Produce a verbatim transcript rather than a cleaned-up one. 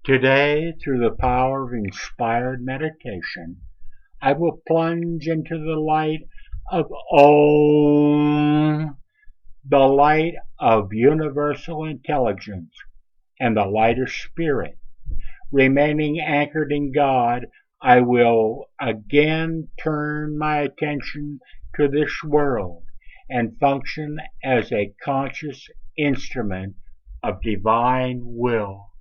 Today, through the power of inspired meditation, I will plunge into the light of Om, the light of universal intelligence and the light of spirit. Remaining anchored in God, I will again turn my attention to this world and function as a conscious instrument of divine will.